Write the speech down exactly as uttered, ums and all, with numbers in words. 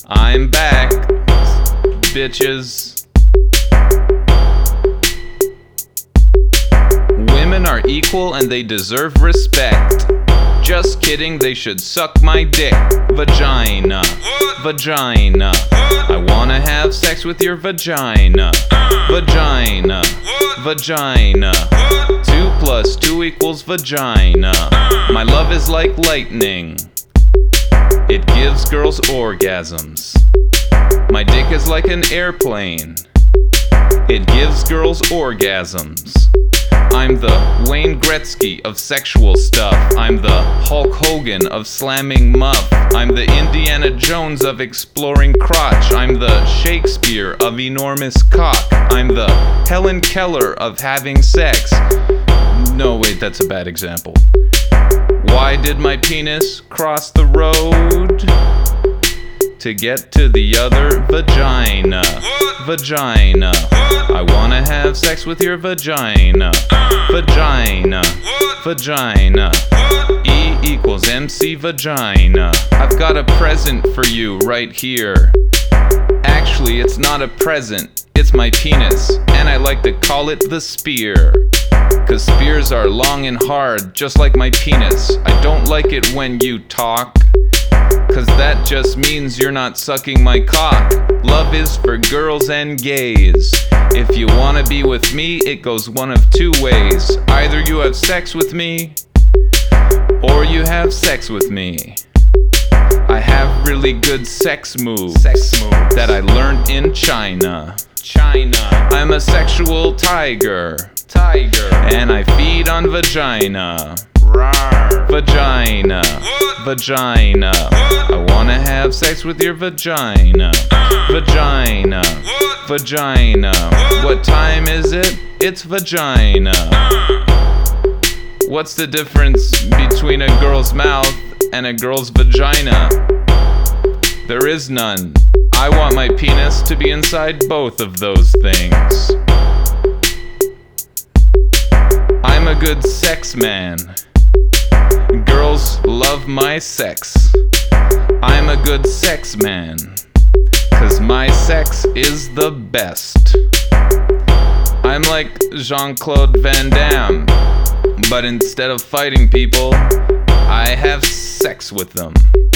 I'm back, bitches. Women are equal and they deserve respect. Just kidding, they should suck my dick. Vagina, vagina. I wanna have sex with your vagina. Vagina, vagina. Two plus two equals vagina. My love is like lightning. It gives girls orgasms. My dick is like an airplane. It gives girls orgasms. I'm the Wayne Gretzky of sexual stuff. I'm the Hulk Hogan of slamming muff. I'm the Indiana Jones of exploring crotch. I'm the Shakespeare of enormous cock. I'm the Helen Keller of having sex. No, wait, that's a bad example. Why did my penis cross the road? To get to the other vagina. Vagina. I wanna have sex with your vagina. Vagina. Vagina. E equals M C vagina. I've got a present for you right here. Actually, it's not a present, it's my penis. And I like to call it the spear. Cause spears are long and hard, just like my penis. I don't like it when you talk, cause that just means you're not sucking my cock. Love is for girls and gays. If you wanna be with me, it goes one of two ways. Either you have sex with me, or you have sex with me. I have really good sex moves, sex moves that I learned in China. China. I'm a sexual tiger. Tiger. And I feed on vagina. Rawr. Vagina. Vagina. I wanna have sex with your vagina. Vagina. Vagina. What time is it? It's vagina. What's the difference between a girl's mouth and a girl's vagina? There is none. I want my penis to be inside both of those things. I'm a good sex man. Girls love my sex. I'm a good sex man. Cause my sex is the best. I'm like Jean-Claude Van Damme, but instead of fighting people, I have sex with them.